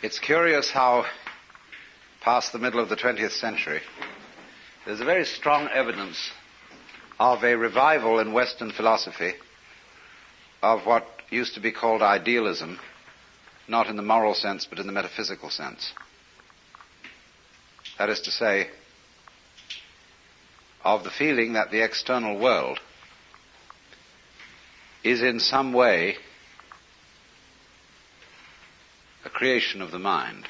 It's curious how, past the middle of the 20th century, there's a very strong evidence of a revival in Western philosophy of what used to be called idealism, not in the moral sense, but in the metaphysical sense. That is to say, of the feeling that the external world is in some way a creation of the mind.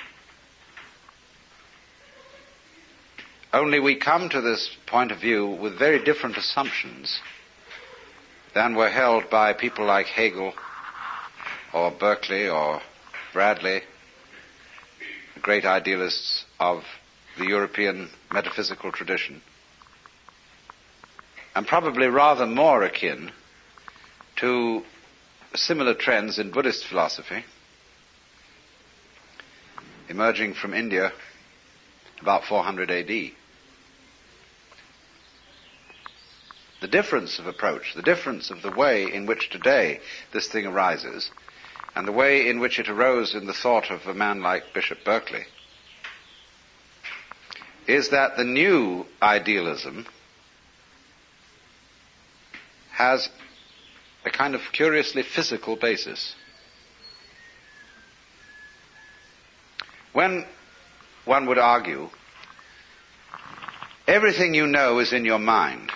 Only we come to this point of view with very different assumptions than were held by people like Hegel or Berkeley or Bradley, the great idealists of the European metaphysical tradition, and probably rather more akin to similar trends in Buddhist philosophy emerging from India about 400 AD. The difference of approach, the difference of the way in which today this thing arises, and the way in which it arose in the thought of a man like Bishop Berkeley, is that the new idealism has a kind of curiously physical basis. When one would argue, everything you know is in your mind,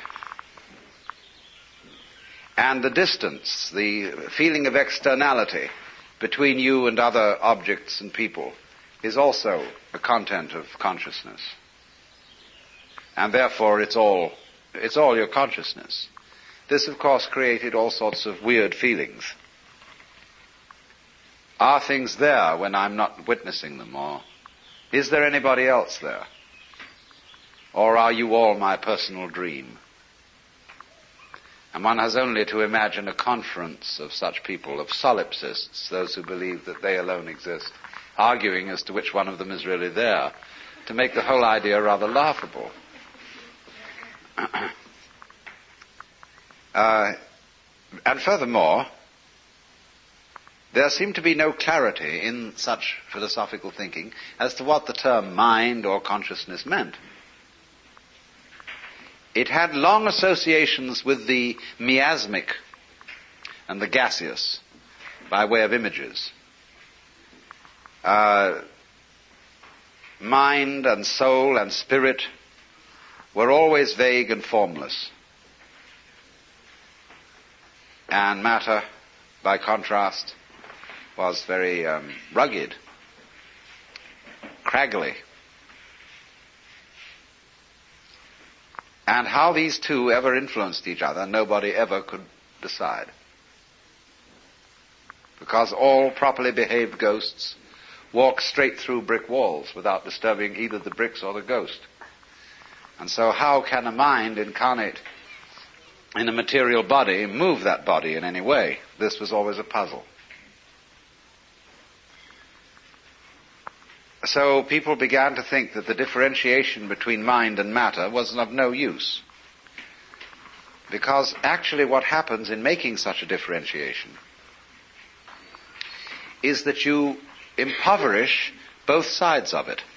and the distance, the feeling of externality between you and other objects and people is also a content of consciousness. And therefore it's all your consciousness. This, of course, created all sorts of weird feelings. Are things there when I'm not witnessing them? Or is there anybody else there? Or are you all my personal dream? And one has only to imagine a conference of such people, of solipsists, those who believe that they alone exist, arguing as to which one of them is really there, to make the whole idea rather laughable. And furthermore, there seemed to be no clarity in such philosophical thinking as to what the term mind or consciousness meant. It had long associations with the miasmic and the gaseous by way of images. Mind and soul and spirit were always vague and formless. And matter, by contrast, was very rugged, craggly. And how these two ever influenced each other, nobody ever could decide. Because all properly behaved ghosts walk straight through brick walls without disturbing either the bricks or the ghost. And so how can a mind incarnate in a material body move that body in any way? This was always a puzzle. So people began to think that the differentiation between mind and matter was of no use. Because actually what happens in making such a differentiation is that you impoverish both sides of it.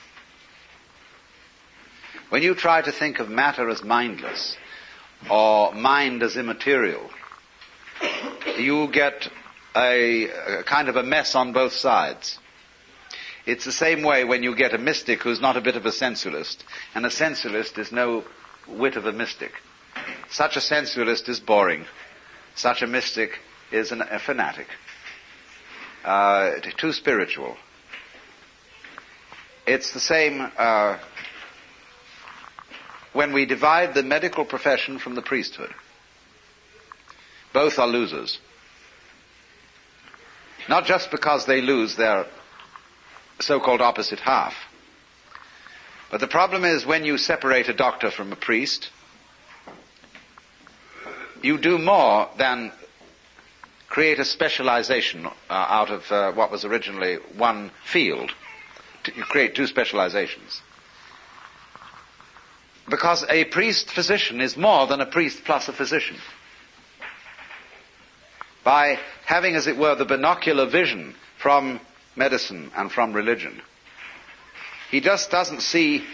When you try to think of matter as mindless, or mind as immaterial, you get a kind of a mess on both sides. It's the same way when you get a mystic who's not a bit of a sensualist, and a sensualist is no whit of a mystic. Such a sensualist is boring. Such a mystic is a fanatic. Too spiritual. It's the same when we divide the medical profession from the priesthood. Both are losers. Not just because they lose their so-called opposite half. But the problem is when you separate a doctor from a priest, you do more than create a specialization out of what was originally one field. You create two specializations. Because a priest-physician is more than a priest plus a physician. By having, as it were, the binocular vision from medicine and from religion. He just doesn't see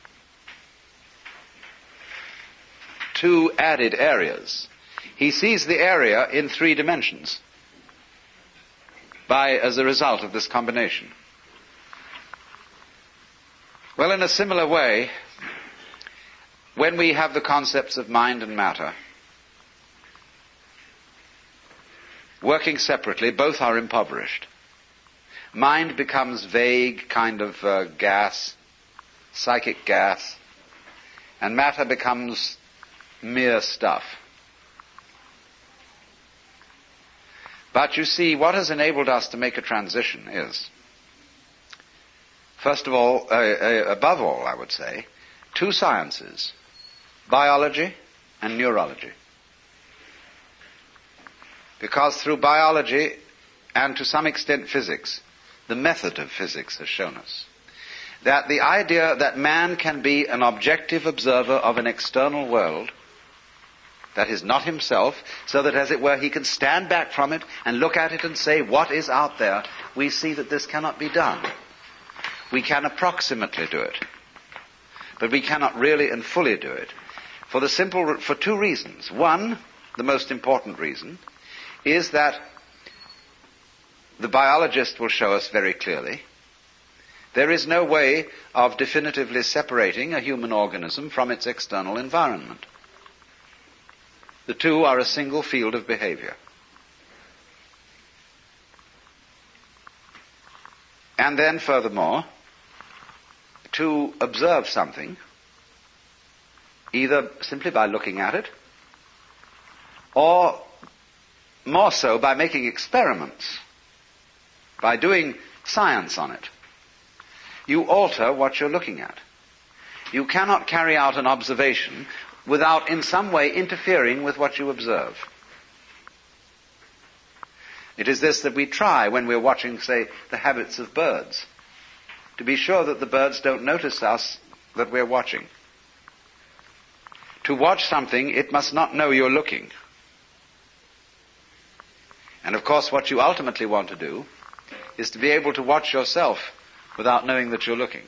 two added areas. He sees the area in 3 dimensions as a result of this combination. Well, in a similar way, when we have the concepts of mind and matter working separately, both are impoverished. Mind becomes vague, kind of gas, psychic gas, and matter becomes mere stuff. But you see, what has enabled us to make a transition is, first of all, above all, I would say, 2 sciences, biology and neurology. Because through biology and to some extent physics, the method of physics has shown us that the idea that man can be an objective observer of an external world that is not himself, so that, as it were, he can stand back from it and look at it and say, what is out there? We see that this cannot be done. We can approximately do it, but we cannot really and fully do it for 2 reasons. One, the most important reason, is that the biologist will show us very clearly there is no way of definitively separating a human organism from its external environment. The 2 are a single field of behavior. And then, furthermore, to observe something, either simply by looking at it, or more so by making experiments, by doing science on it, you alter what you're looking at. You cannot carry out an observation without in some way interfering with what you observe. It is this that we try when we're watching, say, the habits of birds, to be sure that the birds don't notice us, that we're watching. To watch something, it must not know you're looking. And of course, what you ultimately want to do is to be able to watch yourself without knowing that you're looking.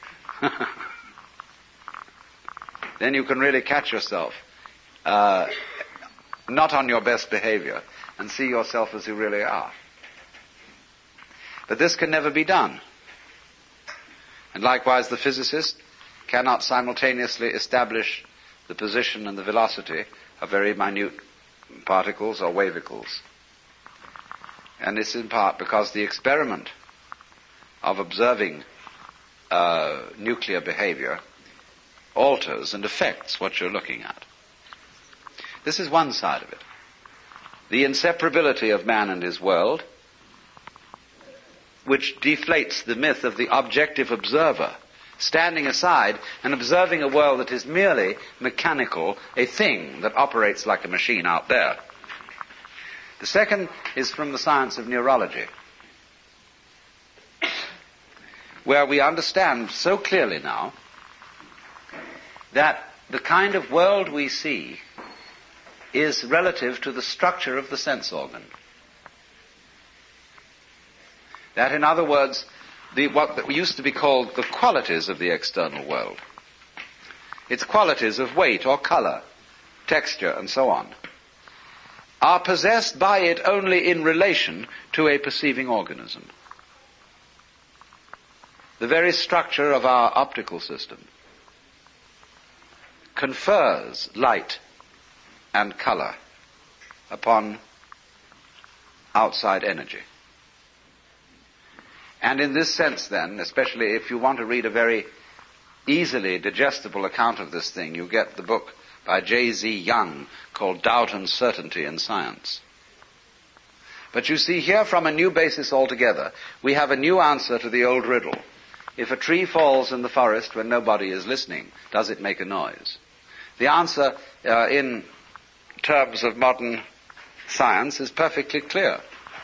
Then you can really catch yourself, not on your best behavior, and see yourself as you really are. But this can never be done. And likewise, the physicist cannot simultaneously establish the position and the velocity of very minute particles or wavicles. And it's in part because the experiment of observing nuclear behavior alters and affects what you're looking at. This is one side of it. The inseparability of man and his world, which deflates the myth of the objective observer, standing aside and observing a world that is merely mechanical, a thing that operates like a machine out there. The second is from the science of neurology, where we understand so clearly now that the kind of world we see is relative to the structure of the sense organ. That, in other words, what used to be called the qualities of the external world, its qualities of weight or color, texture, and so on, are possessed by it only in relation to a perceiving organism. The very structure of our optical system confers light and color upon outside energy. And in this sense, then, especially if you want to read a very easily digestible account of this thing, you get the book by J.Z. Young called Doubt and Certainty in Science. But you see here, from a new basis altogether, we have a new answer to the old riddle. If a tree falls in the forest when nobody is listening, does it make a noise? The answer in terms of modern science is perfectly clear.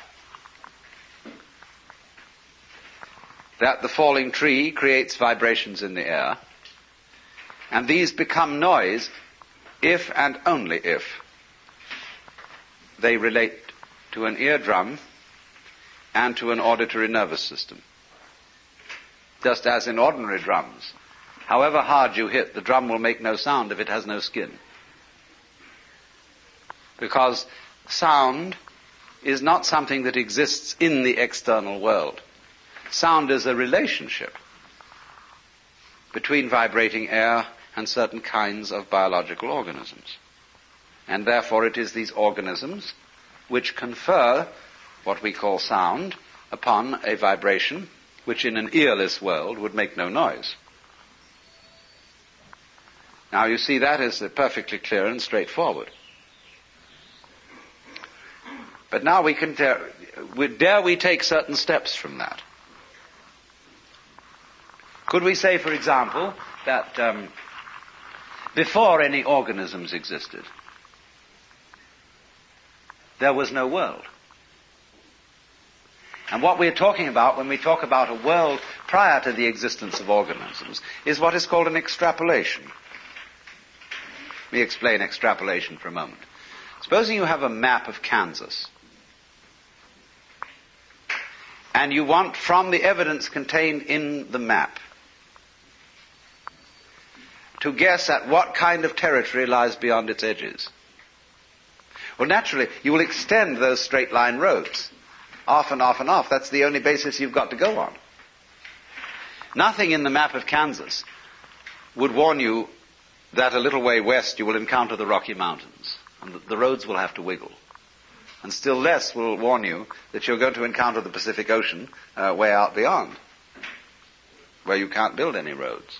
That the falling tree creates vibrations in the air, and these become noise if and only if they relate to an eardrum and to an auditory nervous system. Just as in ordinary drums, however hard you hit, the drum will make no sound if it has no skin. Because sound is not something that exists in the external world. Sound is a relationship between vibrating air and certain kinds of biological organisms. And therefore it is these organisms which confer what we call sound upon a vibration which in an earless world would make no noise. Now you see, that is perfectly clear and straightforward. But now we can dare we take certain steps from that? Could we say, for example, that before any organisms existed, there was no world? And what we're talking about when we talk about a world prior to the existence of organisms is what is called an extrapolation. Let me explain extrapolation for a moment. Supposing you have a map of Kansas, and you want, from the evidence contained in the map, to guess at what kind of territory lies beyond its edges. Well, naturally, you will extend those straight line roads. Off and off and off. That's the only basis you've got to go on. Nothing in the map of Kansas would warn you that a little way west you will encounter the Rocky Mountains, and the roads will have to wiggle. And still less will warn you that you're going to encounter the Pacific Ocean way out beyond, where you can't build any roads.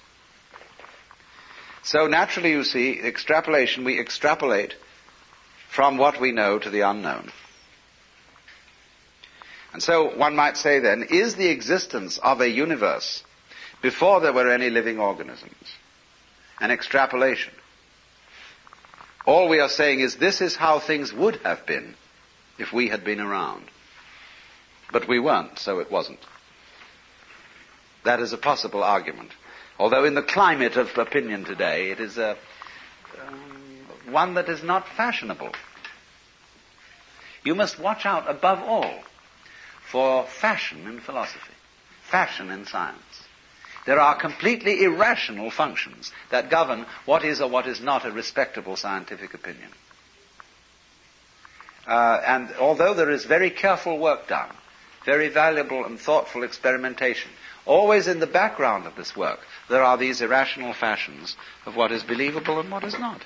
So naturally, you see, extrapolation, we extrapolate from what we know to the unknown. And so one might say then, is the existence of a universe before there were any living organisms an extrapolation? All we are saying is this is how things would have been if we had been around. But we weren't, so it wasn't. That is a possible argument. Although in the climate of opinion today, it is one that is not fashionable. You must watch out above all for fashion in philosophy, fashion in science. There are completely irrational functions that govern what is or what is not a respectable scientific opinion. And although there is very careful work done, very valuable and thoughtful experimentation, always in the background of this work, there are these irrational fashions of what is believable and what is not.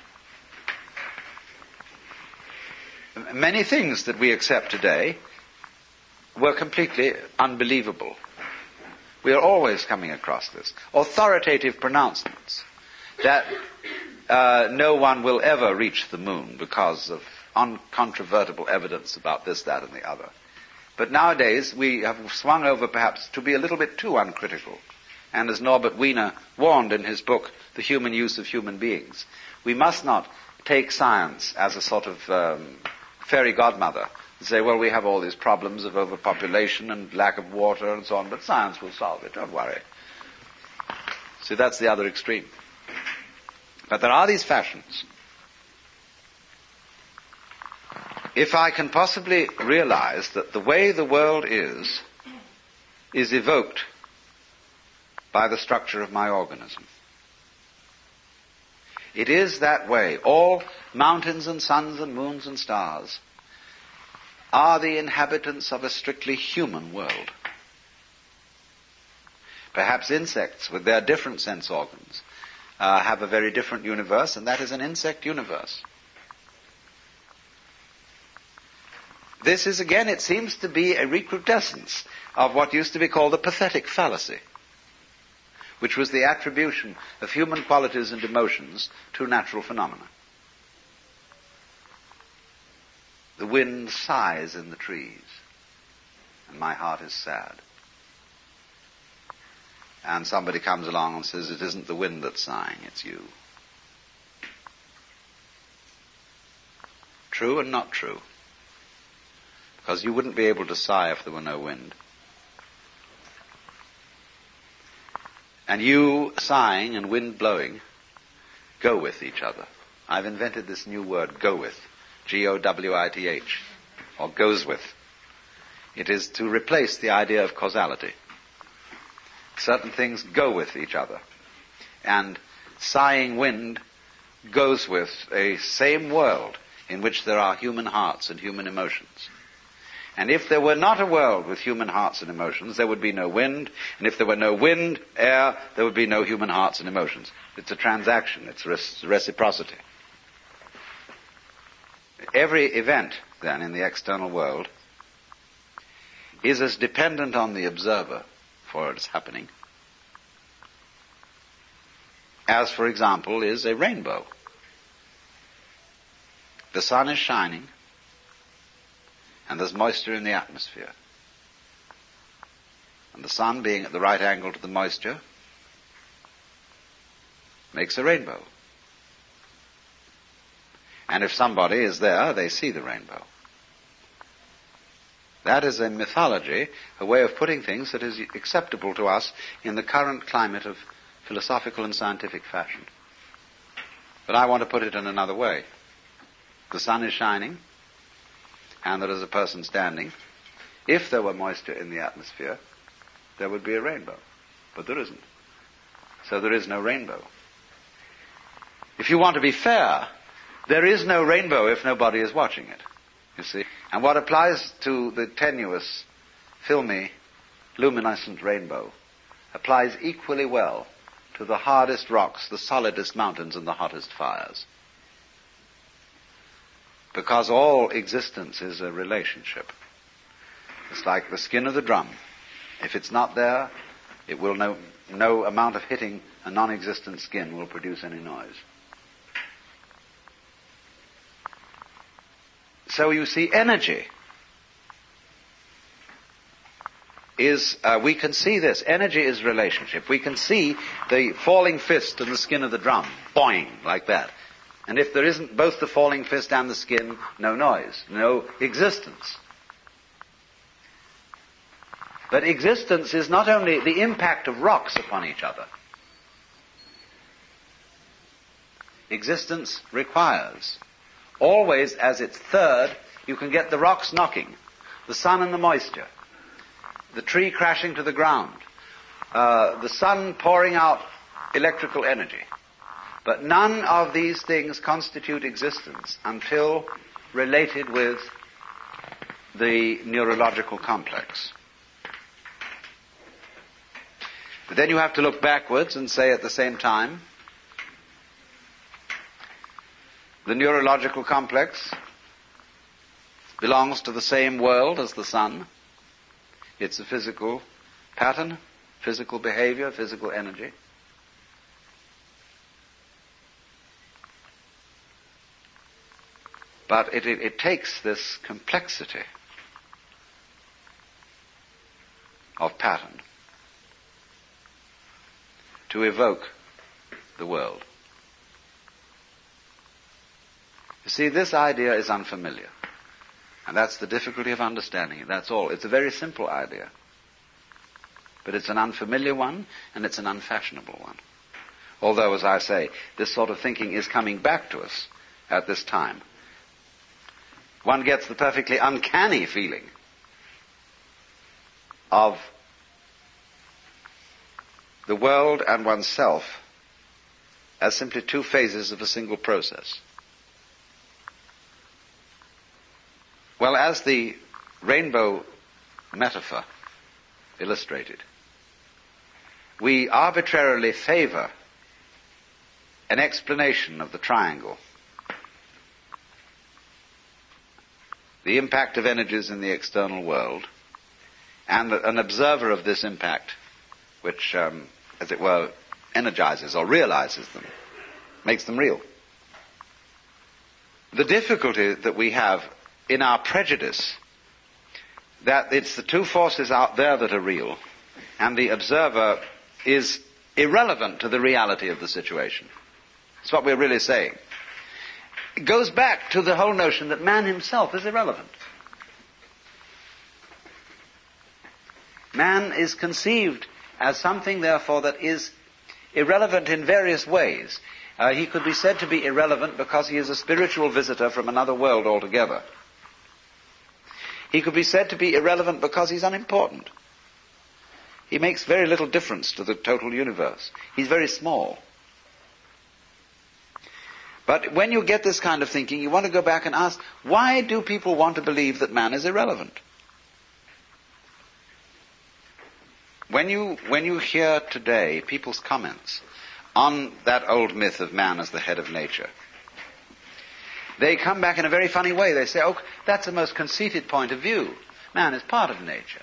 Many things that we accept today were completely unbelievable. We are always coming across this. Authoritative pronouncements that no one will ever reach the moon because of uncontrovertible evidence about this, that, and the other. But nowadays we have swung over perhaps to be a little bit too uncritical. And as Norbert Wiener warned in his book, The Human Use of Human Beings, we must not take science as a sort of fairy godmother and say, well, we have all these problems of overpopulation and lack of water and so on, but science will solve it, don't worry. See, that's the other extreme. But there are these fashions. If I can possibly realize that the way the world is evoked by the structure of my organism. It is that way. All mountains and suns and moons and stars are the inhabitants of a strictly human world. Perhaps insects, with their different sense organs, have a very different universe, and that is an insect universe. This is, again, it seems to be a recrudescence of what used to be called the pathetic fallacy, which was the attribution of human qualities and emotions to natural phenomena. The wind sighs in the trees, and my heart is sad. And somebody comes along and says, it isn't the wind that's sighing, it's you. True and not true. Because you wouldn't be able to sigh if there were no wind. And you sighing and wind blowing go with each other. I've invented this new word, go with. G-O-W-I-T-H. Or goes with. It is to replace the idea of causality. Certain things go with each other. And sighing wind goes with a same world in which there are human hearts and human emotions. And if there were not a world with human hearts and emotions, there would be no wind. And if there were no wind, air, there would be no human hearts and emotions. It's a transaction. It's reciprocity. Every event, then, in the external world is as dependent on the observer for its happening as, for example, is a rainbow. The sun is shining, and there's moisture in the atmosphere. And the sun, being at the right angle to the moisture, makes a rainbow. And if somebody is there, they see the rainbow. That is a mythology, a way of putting things that is acceptable to us in the current climate of philosophical and scientific fashion. But I want to put it in another way. The sun is shining, and there is a person standing. If there were moisture in the atmosphere, there would be a rainbow. But there isn't. So there is no rainbow. If you want to be fair, there is no rainbow if nobody is watching it, you see. And what applies to the tenuous, filmy, luminescent rainbow applies equally well to the hardest rocks, the solidest mountains, and the hottest fires. Because all existence is a relationship. It's like the skin of the drum. If it's not there, it will no amount of hitting a non-existent skin will produce any noise. So you see, energy is, we can see this. Energy is relationship. We can see the falling fist and the skin of the drum. Boing, like that. And if there isn't both the falling fist and the skin, no noise, no existence. But existence is not only the impact of rocks upon each other. Existence requires, always as its third, you can get the rocks knocking, the sun and the moisture, the tree crashing to the ground, the sun pouring out electrical energy. But none of these things constitute existence until related with the neurological complex. But then you have to look backwards and say at the same time, the neurological complex belongs to the same world as the sun. It's a physical pattern, physical behavior, physical energy. But it takes this complexity of pattern to evoke the world. You see, this idea is unfamiliar. And that's the difficulty of understanding it. That's all. It's a very simple idea. But it's an unfamiliar one, and it's an unfashionable one. Although, as I say, this sort of thinking is coming back to us at this time. One gets the perfectly uncanny feeling of the world and oneself as simply two phases of a single process. Well, as the rainbow metaphor illustrated, we arbitrarily favor an explanation of the triangle, the impact of energies in the external world, and an observer of this impact, which, as it were, energizes or realizes them, makes them real. The difficulty that we have in our prejudice that it's the two forces out there that are real, and the observer is irrelevant to the reality of the situation. That's what we're really saying. It goes back to the whole notion that man himself is irrelevant. Man is conceived as something, therefore, that is irrelevant in various ways. He could be said to be irrelevant because he is a spiritual visitor from another world altogether. He could be said to be irrelevant because he's unimportant. He makes very little difference to the total universe. He's very small. But when you get this kind of thinking, you want to go back and ask, why do people want to believe that man is irrelevant? When you hear today people's comments on that old myth of man as the head of nature, they come back in a very funny way. They say, oh, that's a most conceited point of view. Man is part of nature.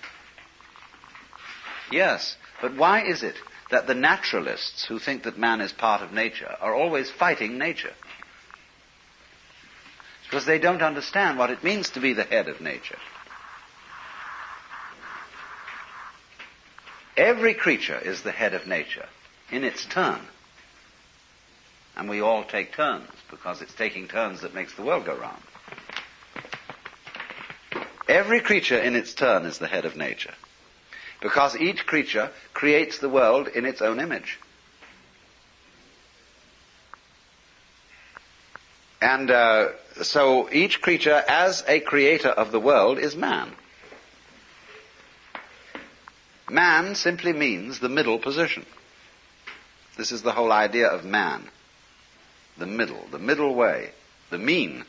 Yes, but why is it that the naturalists who think that man is part of nature are always fighting nature? It's because they don't understand what it means to be the head of nature. Every creature is the head of nature in its turn. And we all take turns, because it's taking turns that makes the world go round. Every creature in its turn is the head of nature, because each creature creates the world in its own image. And so each creature, as a creator of the world, is man. Man simply means the middle position. This is the whole idea of man. The middle way, the mean.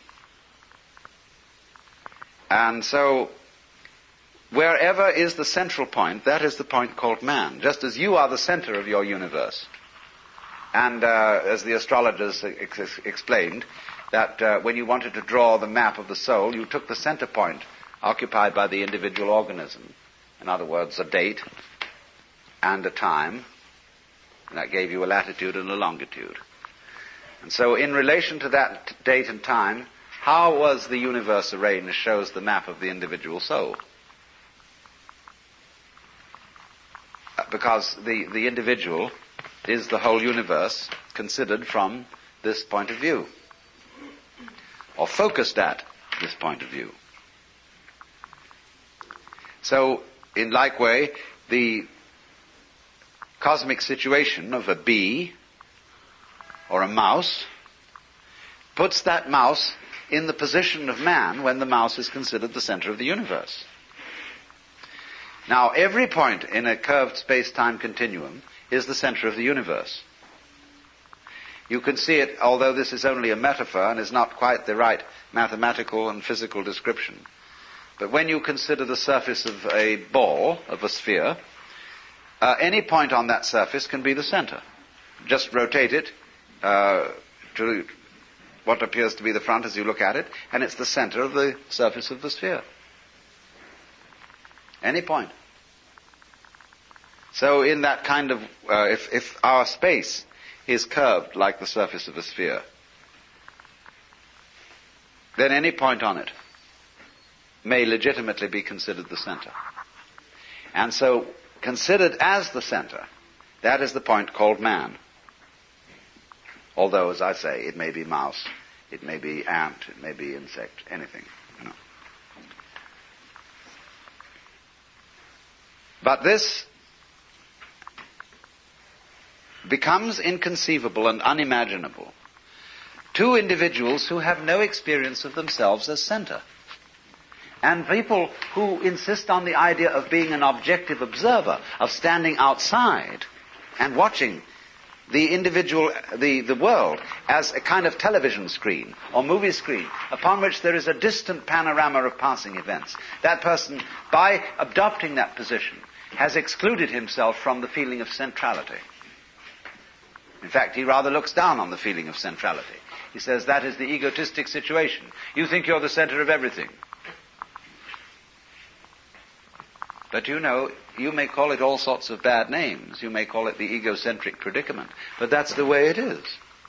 And so, wherever is the central point, that is the point called man, just as you are the center of your universe. And as the astrologers explained, that when you wanted to draw the map of the soul, you took the center point occupied by the individual organism. In other words, a date and a time, and that gave you a latitude and a longitude. And so in relation to that date and time, how was the universe arranged shows the map of the individual soul. Because the individual is the whole universe considered from this point of view, or focused at this point of view. So, in like way, the cosmic situation of a bee or a mouse puts that mouse in the position of man when the mouse is considered the center of the universe. Now, every point in a curved space-time continuum is the center of the universe. You can see it, although this is only a metaphor and is not quite the right mathematical and physical description. But when you consider the surface of a ball, of a sphere, any point on that surface can be the center. Just rotate it to what appears to be the front as you look at it, and it's the center of the surface of the sphere. Any point. So in that kind of, if our space is curved like the surface of a sphere, then any point on it may legitimately be considered the center. And so, considered as the center, that is the point called man. Although, as I say, it may be mouse, it may be ant, it may be insect, anything. You know. But this becomes inconceivable and unimaginable to individuals who have no experience of themselves as center. And people who insist on the idea of being an objective observer, of standing outside and watching the individual, the world, as a kind of television screen or movie screen upon which there is a distant panorama of passing events. That person, by adopting that position, has excluded himself from the feeling of centrality. In fact, he rather looks down on the feeling of centrality. He says that is the egotistic situation. You think you're the center of everything. But you know, you may call it all sorts of bad names. You may call it the egocentric predicament. But that's the way it is.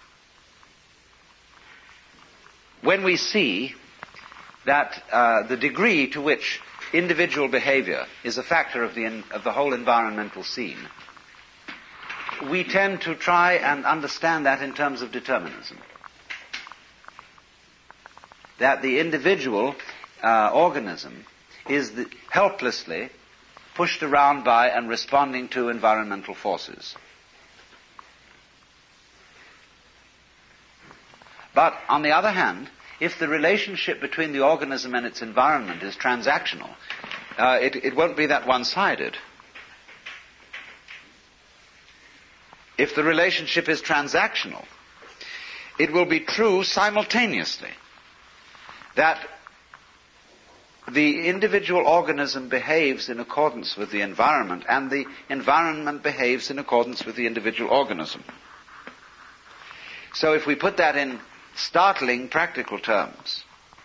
When we see that the degree to which individual behavior is a factor of the whole environmental scene, we tend to try and understand that in terms of determinism. That the individual organism is helplessly pushed around by and responding to environmental forces. But, on the other hand, if the relationship between the organism and its environment is transactional, it won't be that one-sided. If the relationship is transactional, it will be true simultaneously that the individual organism behaves in accordance with the environment and the environment behaves in accordance with the individual organism. So if we put that in startling practical terms,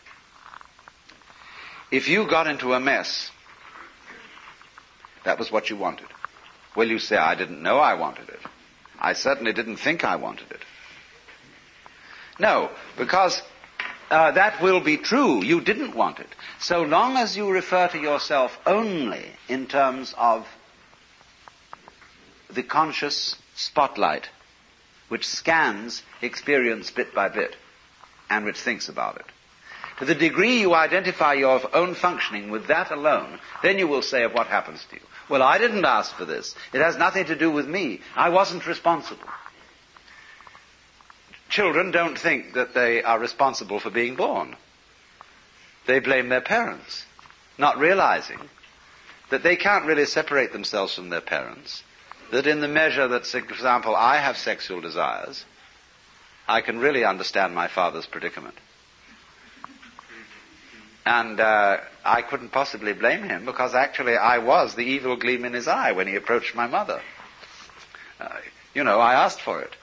if you got into a mess, that was what you wanted. Well, you say, I didn't know I wanted it. I certainly didn't think I wanted it. No, because that will be true. You didn't want it. So long as you refer to yourself only in terms of the conscious spotlight, which scans experience bit by bit, and which thinks about it. To the degree you identify your own functioning with that alone, then you will say of what happens to you, well, I didn't ask for this. It has nothing to do with me. I wasn't responsible. Children don't think that they are responsible for being born. They blame their parents, not realizing that they can't really separate themselves from their parents, that in the measure that, for example, I have sexual desires, I can really understand my father's predicament. And I couldn't possibly blame him, because actually I was the evil gleam in his eye when he approached my mother. I asked for it.